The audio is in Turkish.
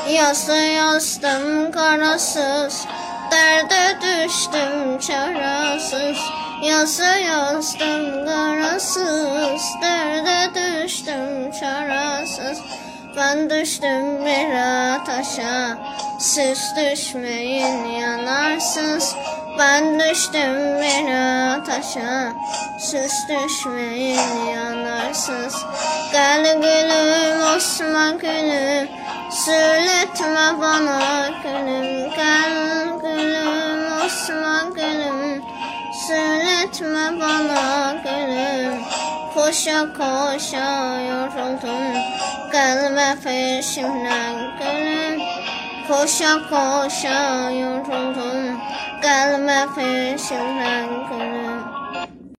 Yazdım karasız, derde düştüm çaresiz. Yazdım karasız, derde düştüm çaresiz. Ben düştüm bir ateşe, siz düşmeyin yanarsınız. Ben düştüm bir ateşe, siz düşmeyin yanarsınız. Gel gülüm, Osman gülüm, söyletme bana gülüm. Gel gülüm, Osman gülüm, söyletme bana gülüm. Koşa koşa yoruldum, gelme peşimden gülüm. Koşa koşa yoruldum, gelme peşimden gülüm.